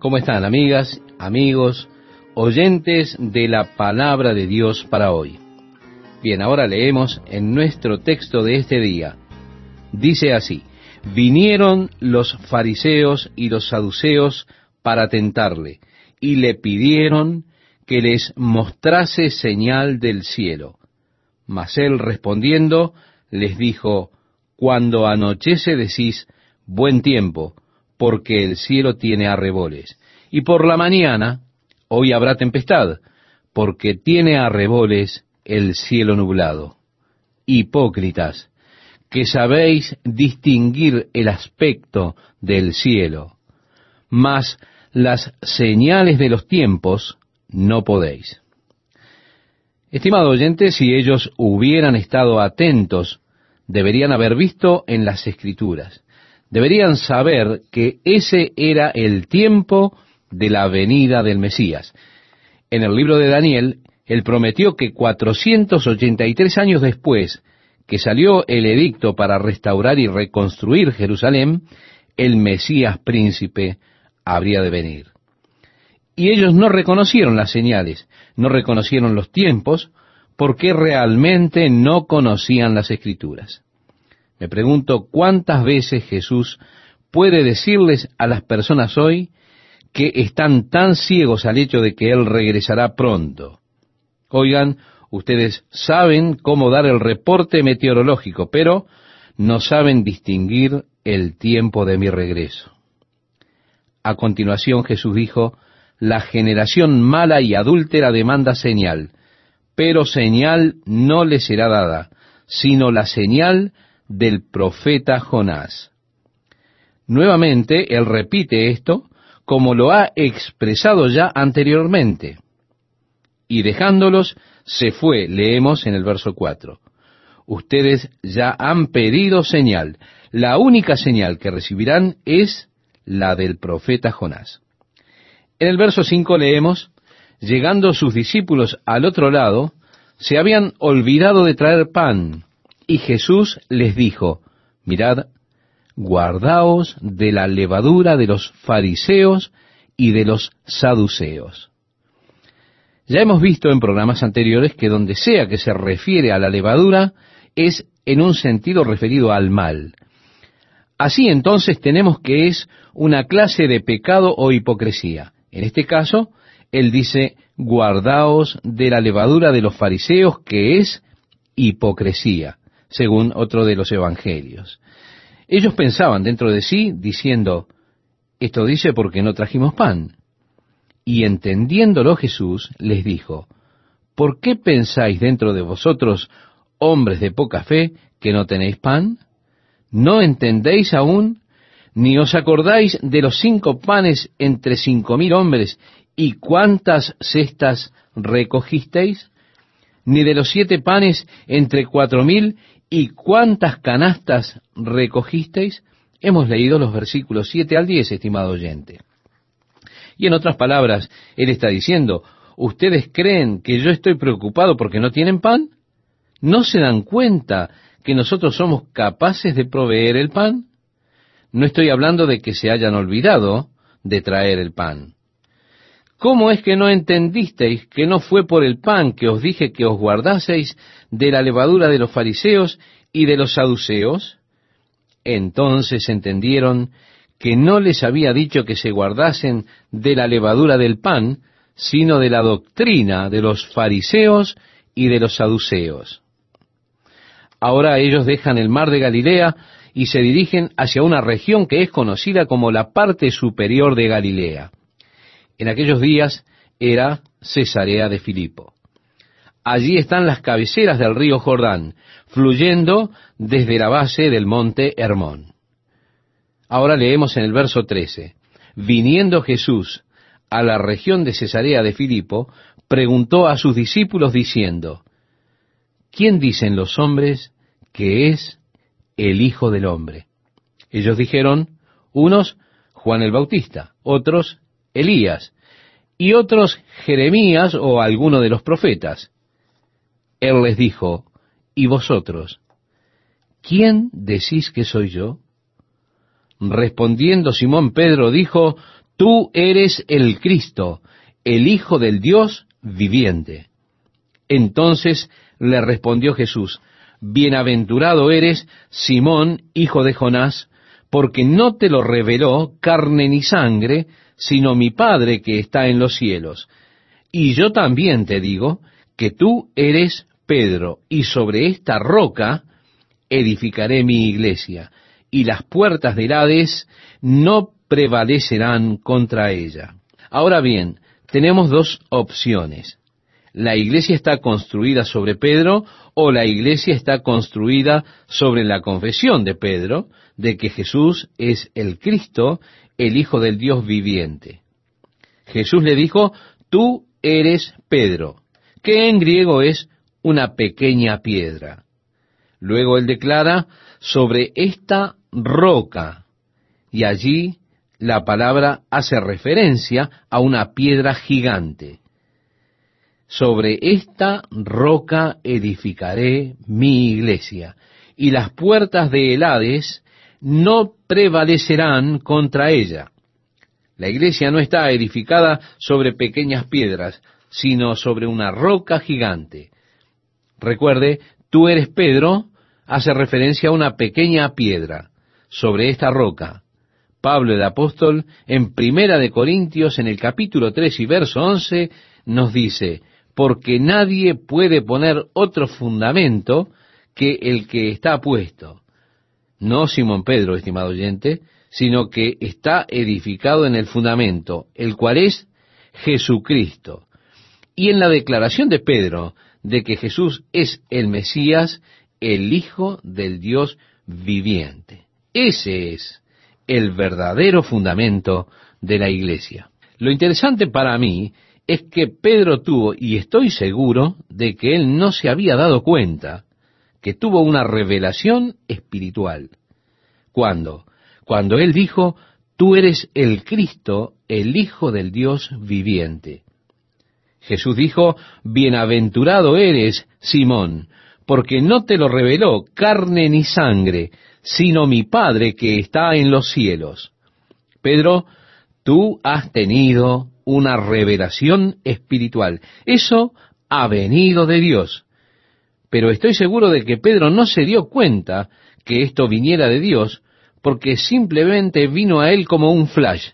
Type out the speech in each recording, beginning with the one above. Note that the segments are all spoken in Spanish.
¿Cómo están, amigas, amigos, oyentes de la palabra de Dios para hoy? Bien, ahora leemos en nuestro texto de este día. Dice así: vinieron los fariseos y los saduceos para tentarle, y le pidieron que les mostrase señal del cielo. Mas él respondiendo les dijo: cuando anochece decís, buen tiempo, porque el cielo tiene arreboles. Y por la mañana, hoy habrá tempestad, porque tiene arreboles el cielo nublado. Hipócritas, que sabéis distinguir el aspecto del cielo, mas las señales de los tiempos no podéis. Estimado oyente, si ellos hubieran estado atentos, deberían haber visto en las Escrituras. Deberían saber que ese era el tiempo de la venida del Mesías. En el libro de Daniel, él prometió que 483 años después que salió el edicto para restaurar y reconstruir Jerusalén, el Mesías príncipe habría de venir. Y ellos no reconocieron las señales, no reconocieron los tiempos, porque realmente no conocían las Escrituras. Me pregunto cuántas veces Jesús puede decirles a las personas hoy que están tan ciegos al hecho de que Él regresará pronto. Oigan, ustedes saben cómo dar el reporte meteorológico, pero no saben distinguir el tiempo de mi regreso. A continuación Jesús dijo: la generación mala y adúltera demanda señal, pero señal no le será dada, sino la señal del profeta Jonás. Nuevamente, él repite esto como lo ha expresado ya anteriormente. Y dejándolos, se fue, leemos en el verso 4. Ustedes ya han pedido señal. La única señal que recibirán es la del profeta Jonás. En el verso 5 leemos: llegando sus discípulos al otro lado, se habían olvidado de traer pan, y Jesús les dijo: mirad, guardaos de la levadura de los fariseos y de los saduceos. Ya hemos visto en programas anteriores que donde sea que se refiere a la levadura es en un sentido referido al mal. Así entonces tenemos que es una clase de pecado o hipocresía. En este caso, él dice: guardaos de la levadura de los fariseos, que es hipocresía, según otro de los evangelios. Ellos pensaban dentro de sí, diciendo: esto dice porque no trajimos pan. Y entendiéndolo Jesús les dijo: ¿por qué pensáis dentro de vosotros, hombres de poca fe, que no tenéis pan? ¿No entendéis aún? ¿Ni os acordáis de los 5 panes entre 5,000 hombres, y cuántas cestas recogisteis? ¿Ni de los 7 panes entre 4,000, y cuántas canastas recogisteis? Hemos leído los versículos 7 al 10, estimado oyente. Y en otras palabras, él está diciendo: ¿ustedes creen que yo estoy preocupado porque no tienen pan? ¿No se dan cuenta que nosotros somos capaces de proveer el pan? No estoy hablando de que se hayan olvidado de traer el pan. ¿Cómo es que no entendisteis que no fue por el pan que os dije que os guardaseis de la levadura de los fariseos y de los saduceos? Entonces entendieron que no les había dicho que se guardasen de la levadura del pan, sino de la doctrina de los fariseos y de los saduceos. Ahora ellos dejan el mar de Galilea y se dirigen hacia una región que es conocida como la parte superior de Galilea. En aquellos días era Cesarea de Filipo. Allí están las cabeceras del río Jordán, fluyendo desde la base del monte Hermón. Ahora leemos en el verso 13. Viniendo Jesús a la región de Cesarea de Filipo, preguntó a sus discípulos diciendo: ¿quién dicen los hombres que es el Hijo del Hombre? Ellos dijeron: unos, Juan el Bautista; otros, Elías; y otros, Jeremías o alguno de los profetas. Él les dijo: ¿y vosotros? ¿Quién decís que soy yo? Respondiendo Simón Pedro dijo: tú eres el Cristo, el Hijo del Dios viviente. Entonces le respondió Jesús, bienaventurado eres, Simón, hijo de Jonás, porque no te lo reveló carne ni sangre, sino mi Padre que está en los cielos. Y yo también te digo que tú eres Pedro, y sobre esta roca edificaré mi iglesia, y las puertas del Hades no prevalecerán contra ella. Ahora bien, tenemos dos opciones. La iglesia está construida sobre Pedro, o la iglesia está construida sobre la confesión de Pedro de que Jesús es el Cristo, el Hijo del Dios viviente. Jesús le dijo, tú eres Pedro, que en griego es una pequeña piedra. Luego él declara, sobre esta roca, y allí la palabra hace referencia a una piedra gigante. Sobre esta roca edificaré mi iglesia, y las puertas del Hades no prevalecerán contra ella. La iglesia no está edificada sobre pequeñas piedras, sino sobre una roca gigante. Recuerde, tú eres Pedro, hace referencia a una pequeña piedra. Sobre esta roca, Pablo el apóstol, en Primera de Corintios, en el capítulo 3 y verso 11, nos dice, porque nadie puede poner otro fundamento que el que está puesto. No Simón Pedro, estimado oyente, sino que está edificado en el fundamento, el cual es Jesucristo. Y en la declaración de Pedro de que Jesús es el Mesías, el Hijo del Dios viviente. Ese es el verdadero fundamento de la iglesia. Lo interesante para mí es que Pedro tuvo, y estoy seguro de que él no se había dado cuenta, que tuvo una revelación espiritual. ¿Cuándo? Cuando él dijo, tú eres el Cristo, el Hijo del Dios viviente. Jesús dijo, bienaventurado eres, Simón, porque no te lo reveló carne ni sangre, sino mi Padre que está en los cielos. Pedro, tú has tenido una revelación espiritual. Eso ha venido de Dios. Pero estoy seguro de que Pedro no se dio cuenta que esto viniera de Dios, porque simplemente vino a él como un flash.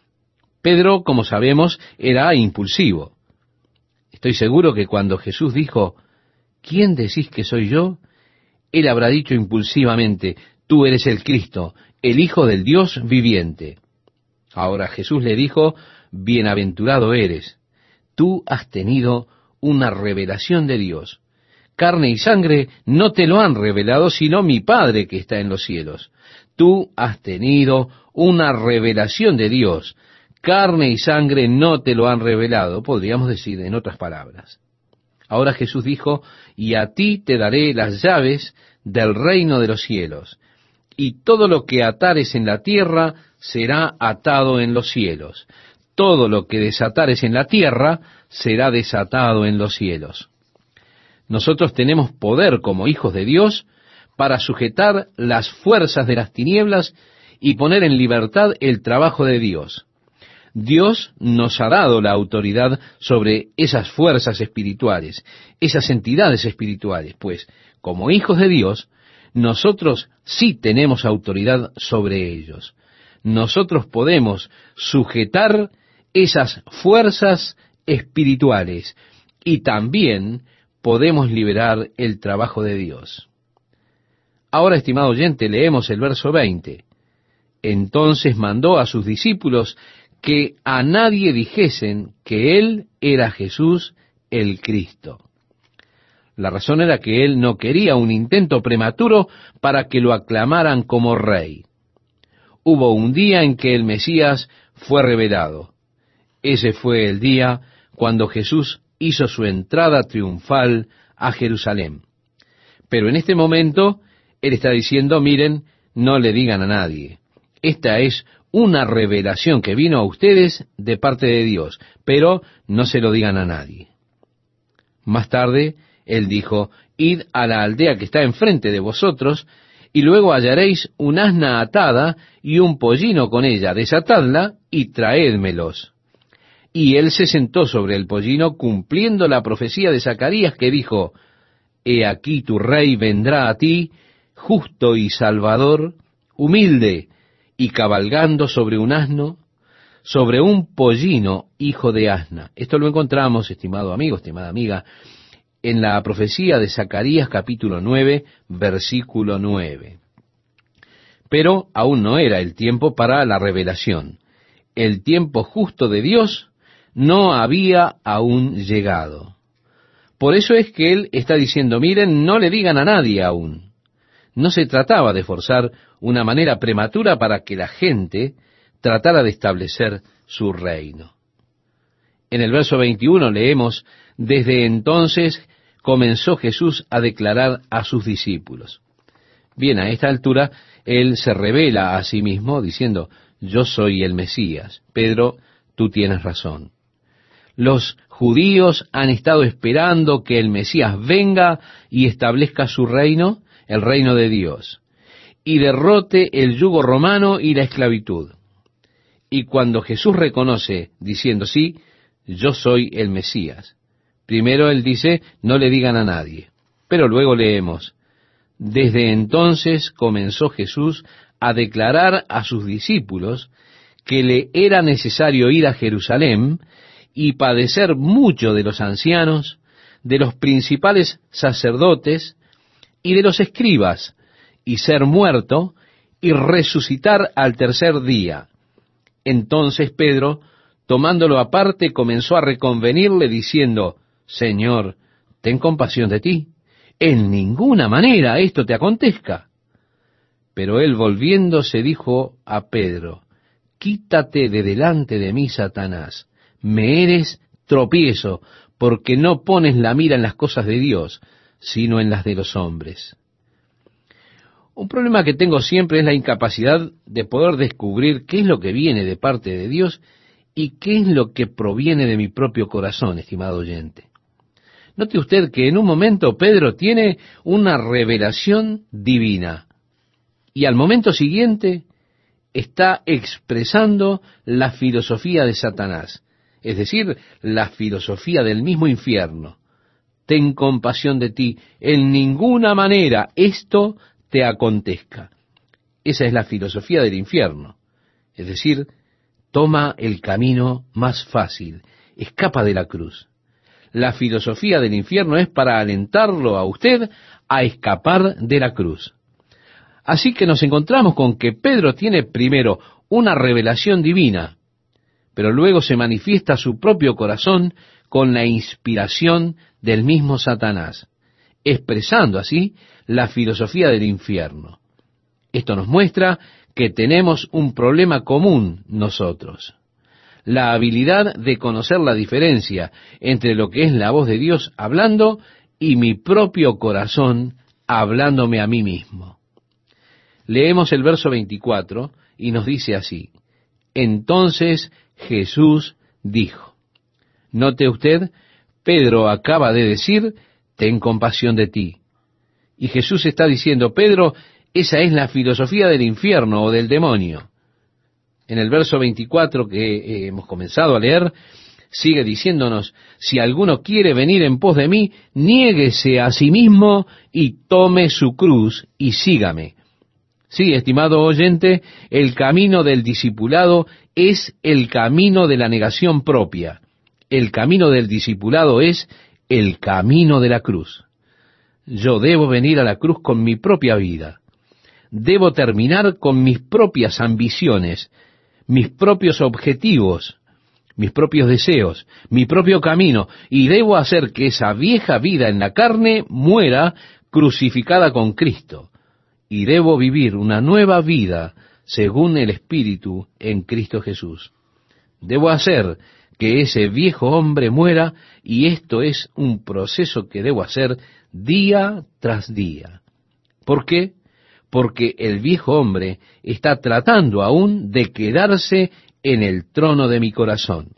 Pedro, como sabemos, era impulsivo. Estoy seguro que cuando Jesús dijo, ¿quién decís que soy yo? Él habrá dicho impulsivamente, tú eres el Cristo, el Hijo del Dios viviente. Ahora Jesús le dijo, bienaventurado eres, tú has tenido una revelación de Dios. Carne y sangre no te lo han revelado, sino mi Padre que está en los cielos. Tú has tenido una revelación de Dios. Carne y sangre no te lo han revelado, podríamos decir en otras palabras. Ahora Jesús dijo, y a ti te daré las llaves del reino de los cielos, y todo lo que atares en la tierra será atado en los cielos. Todo lo que desatares en la tierra será desatado en los cielos. Nosotros tenemos poder como hijos de Dios para sujetar las fuerzas de las tinieblas y poner en libertad el trabajo de Dios. Dios nos ha dado la autoridad sobre esas fuerzas espirituales, esas entidades espirituales, pues como hijos de Dios, nosotros sí tenemos autoridad sobre ellos. Nosotros podemos sujetar esas fuerzas espirituales y también podemos liberar el trabajo de Dios. Ahora, estimado oyente, leemos el verso 20. Entonces mandó a sus discípulos que a nadie dijesen que él era Jesús el Cristo. La razón era que él no quería un intento prematuro para que lo aclamaran como rey. Hubo un día en que el Mesías fue revelado. Ese fue el día cuando Jesús hizo su entrada triunfal a Jerusalén. Pero en este momento, él está diciendo, miren, no le digan a nadie. Esta es una revelación que vino a ustedes de parte de Dios, pero no se lo digan a nadie. Más tarde, él dijo, id a la aldea que está enfrente de vosotros, y luego hallaréis un asna atada y un pollino con ella, desatadla y traédmelos. Y él se sentó sobre el pollino, cumpliendo la profecía de Zacarías que dijo, He aquí tu rey vendrá a ti, justo y salvador, humilde, y cabalgando sobre un asno, sobre un pollino, hijo de asna. Esto lo encontramos, estimado amigo, estimada amiga, en la profecía de Zacarías capítulo 9, versículo 9. Pero aún no era el tiempo para la revelación. El tiempo justo de Dios no había aún llegado. Por eso es que él está diciendo, miren, no le digan a nadie aún. No se trataba de forzar una manera prematura para que la gente tratara de establecer su reino. En el verso 21 leemos, desde entonces comenzó Jesús a declarar a sus discípulos. Bien, a esta altura, él se revela a sí mismo diciendo, yo soy el Mesías. Pedro, tú tienes razón. Los judíos han estado esperando que el Mesías venga y establezca su reino, el reino de Dios, y derrote el yugo romano y la esclavitud. Y cuando Jesús reconoce, diciendo, sí, yo soy el Mesías, primero él dice, no le digan a nadie. Pero luego leemos, desde entonces comenzó Jesús a declarar a sus discípulos que le era necesario ir a Jerusalén y padecer mucho de los ancianos, de los principales sacerdotes y de los escribas, y ser muerto y resucitar al tercer día. Entonces Pedro, tomándolo aparte, comenzó a reconvenirle diciendo, Señor, ten compasión de ti, en ninguna manera esto te acontezca. Pero él volviéndose dijo a Pedro, quítate de delante de mí, Satanás, me eres tropiezo, porque no pones la mira en las cosas de Dios, sino en las de los hombres. Un problema que tengo siempre es la incapacidad de poder descubrir qué es lo que viene de parte de Dios y qué es lo que proviene de mi propio corazón, estimado oyente. Note usted que en un momento Pedro tiene una revelación divina y al momento siguiente está expresando la filosofía de Satanás, es decir, la filosofía del mismo infierno. Ten compasión de ti, en ninguna manera esto te acontezca. Esa es la filosofía del infierno, es decir, toma el camino más fácil, escapa de la cruz. La filosofía del infierno es para alentarlo a usted a escapar de la cruz. Así que nos encontramos con que Pedro tiene primero una revelación divina, pero luego se manifiesta su propio corazón con la inspiración del mismo Satanás, expresando así la filosofía del infierno. Esto nos muestra que tenemos un problema común nosotros. La habilidad de conocer la diferencia entre lo que es la voz de Dios hablando y mi propio corazón hablándome a mí mismo. Leemos el verso 24 y nos dice así, entonces Jesús dijo, note usted, Pedro acaba de decir, ten compasión de ti. Y Jesús está diciendo, Pedro, esa es la filosofía del infierno o del demonio. En el verso 24 que hemos comenzado a leer, sigue diciéndonos, si alguno quiere venir en pos de mí, niéguese a sí mismo y tome su cruz y sígame. Sí, estimado oyente, el camino del discipulado es el camino de la negación propia. El camino del discipulado es el camino de la cruz. Yo debo venir a la cruz con mi propia vida. Debo terminar con mis propias ambiciones, mis propios objetivos, mis propios deseos, mi propio camino, y debo hacer que esa vieja vida en la carne muera crucificada con Cristo. Y debo vivir una nueva vida según el Espíritu en Cristo Jesús. Debo hacer que ese viejo hombre muera, y esto es un proceso que debo hacer día tras día. ¿Por qué? Porque el viejo hombre está tratando aún de quedarse en el trono de mi corazón.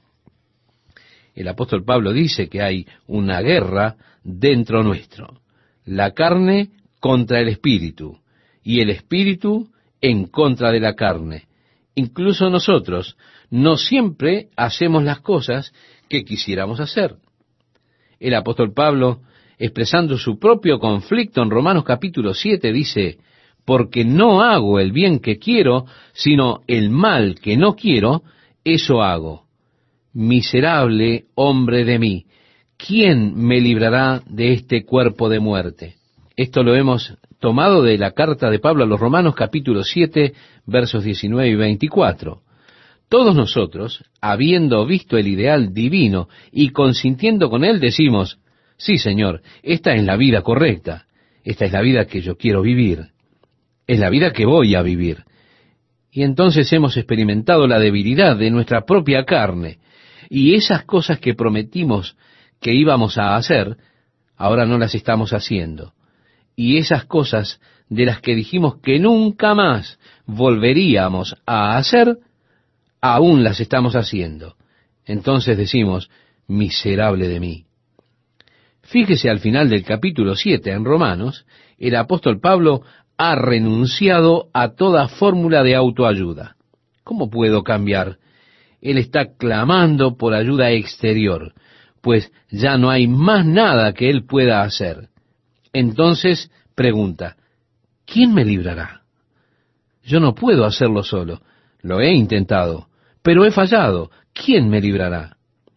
El apóstol Pablo dice que hay una guerra dentro nuestro, la carne contra el espíritu, y el espíritu en contra de la carne. Incluso nosotros no siempre hacemos las cosas que quisiéramos hacer. El apóstol Pablo, expresando su propio conflicto en Romanos capítulo 7, dice: porque no hago el bien que quiero, sino el mal que no quiero, eso hago. Miserable hombre de mí, ¿quién me librará de este cuerpo de muerte? Esto lo hemos tomado de la carta de Pablo a los Romanos capítulo 7, versos 19 y 24. Todos nosotros, habiendo visto el ideal divino y consintiendo con él, decimos: sí, Señor, esta es la vida correcta, esta es la vida que yo quiero vivir, es la vida que voy a vivir. Y entonces hemos experimentado la debilidad de nuestra propia carne, y esas cosas que prometimos que íbamos a hacer, ahora no las estamos haciendo. Y esas cosas de las que dijimos que nunca más volveríamos a hacer, aún las estamos haciendo. Entonces decimos: miserable de mí. Fíjese al final del capítulo 7 en Romanos, el apóstol Pablo ha renunciado a toda fórmula de autoayuda. ¿Cómo puedo cambiar? Él está clamando por ayuda exterior, pues ya no hay más nada que él pueda hacer. Entonces pregunta: ¿quién me librará? Yo no puedo hacerlo solo. Lo he intentado, pero he fallado. ¿Quién me librará?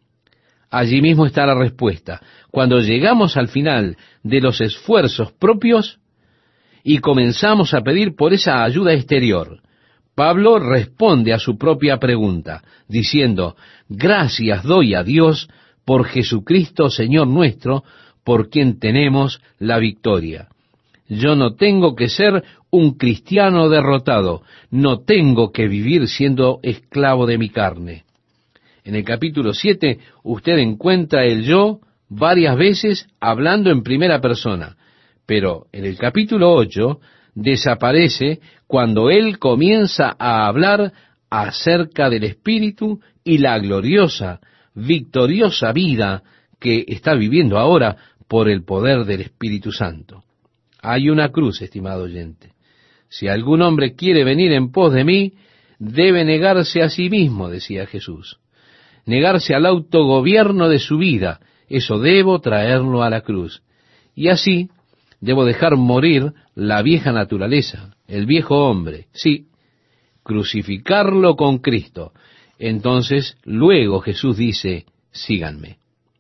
Allí mismo está la respuesta. Cuando llegamos al final de los esfuerzos propios y comenzamos a pedir por esa ayuda exterior, Pablo responde a su propia pregunta, diciendo: gracias doy a Dios por Jesucristo Señor nuestro, por quien tenemos la victoria. Yo no tengo que ser un cristiano derrotado, no tengo que vivir siendo esclavo de mi carne. En el capítulo 7 usted encuentra el yo varias veces hablando en primera persona, pero en el capítulo 8 desaparece cuando él comienza a hablar acerca del Espíritu y la gloriosa, victoriosa vida que está viviendo ahora por el poder del Espíritu Santo. Hay una cruz, estimado oyente. Si algún hombre quiere venir en pos de mí, debe negarse a sí mismo, decía Jesús. Negarse al autogobierno de su vida, eso debo traerlo a la cruz. Y así debo dejar morir la vieja naturaleza, el viejo hombre, sí, crucificarlo con Cristo. Entonces, luego Jesús dice: síganme.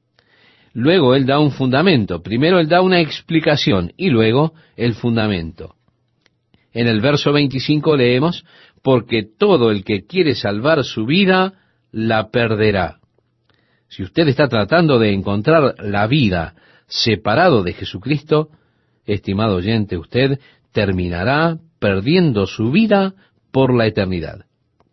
Luego él da un fundamento. Primero él da una explicación y luego el fundamento. En el verso 25 leemos: porque todo el que quiere salvar su vida, la perderá. Si usted está tratando de encontrar la vida separado de Jesucristo, estimado oyente, usted terminará perdiendo su vida por la eternidad.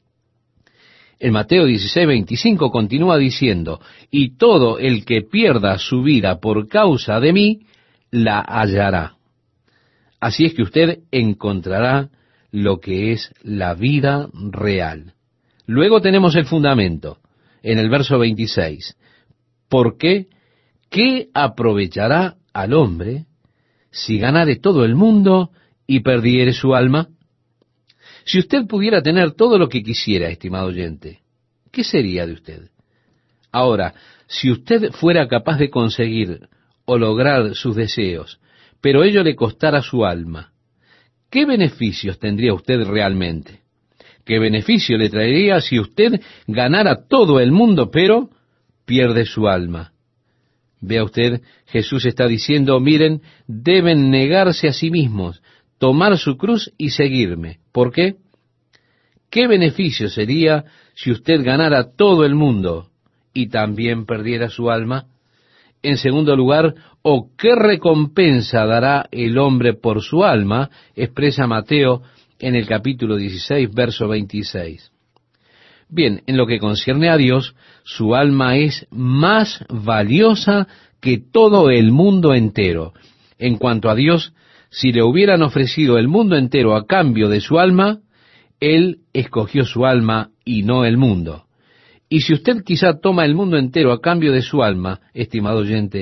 En Mateo 16:25 continúa diciendo: y todo el que pierda su vida por causa de mí, la hallará. Así es que usted encontrará lo que es la vida real. Luego tenemos el fundamento, en el verso 26. ¿Por qué? ¿Qué aprovechará al hombre si ganare todo el mundo y perdiere su alma? Si usted pudiera tener todo lo que quisiera, estimado oyente, ¿qué sería de usted? Ahora, si usted fuera capaz de conseguir o lograr sus deseos, pero ello le costara su alma, ¿qué beneficios tendría usted realmente? ¿Qué beneficio le traería si usted ganara todo el mundo, pero pierde su alma? Vea usted, Jesús está diciendo: miren, deben negarse a sí mismos, tomar su cruz y seguirme. ¿Por qué? ¿Qué beneficio sería si usted ganara todo el mundo y también perdiera su alma? En segundo lugar, ¿o qué recompensa dará el hombre por su alma? Expresa Mateo en el capítulo 16, verso 26. Bien, en lo que concierne a Dios, su alma es más valiosa que todo el mundo entero. En cuanto a Dios, si le hubieran ofrecido el mundo entero a cambio de su alma, Él escogió su alma y no el mundo. Y si usted quizá toma el mundo entero a cambio de su alma, estimado oyente,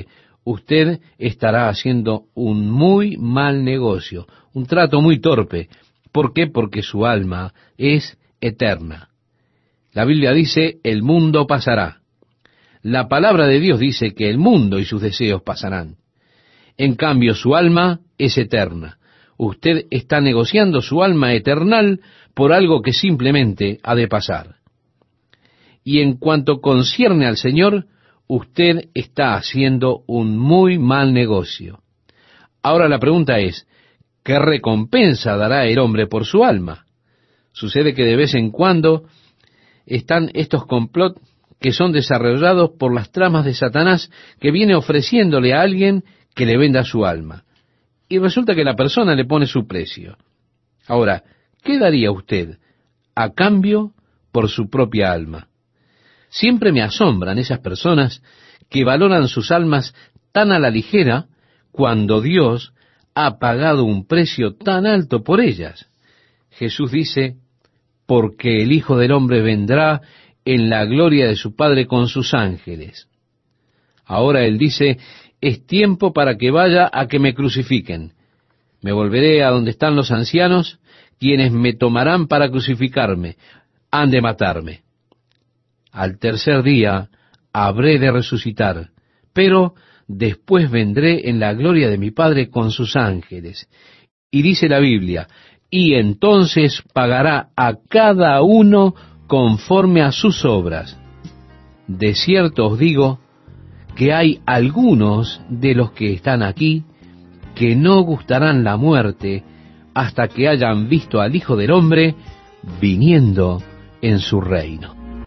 usted estará haciendo un muy mal negocio, un trato muy torpe. ¿Por qué? Porque su alma es eterna. La Biblia dice, el mundo pasará. La palabra de Dios dice que el mundo y sus deseos pasarán. En cambio, su alma es eterna. Usted está negociando su alma eternal por algo que simplemente ha de pasar. Y en cuanto concierne al Señor, usted está haciendo un muy mal negocio. Ahora la pregunta es, ¿qué recompensa dará el hombre por su alma? Sucede que de vez en cuando están estos complot que son desarrollados por las tramas de Satanás, que viene ofreciéndole a alguien que le venda su alma. Y resulta que la persona le pone su precio. Ahora, ¿qué daría usted a cambio por su propia alma? Siempre me asombran esas personas que valoran sus almas tan a la ligera cuando Dios ha pagado un precio tan alto por ellas. Jesús dice, porque el Hijo del Hombre vendrá en la gloria de su Padre con sus ángeles. Ahora Él dice, es tiempo para que vaya a que me crucifiquen. Me volveré a donde están los ancianos, quienes me tomarán para crucificarme, han de matarme. Al tercer día habré de resucitar, pero después vendré en la gloria de mi Padre con sus ángeles. Y dice la Biblia, y entonces pagará a cada uno conforme a sus obras. De cierto os digo que hay algunos de los que están aquí que no gustarán la muerte hasta que hayan visto al Hijo del Hombre viniendo en su reino.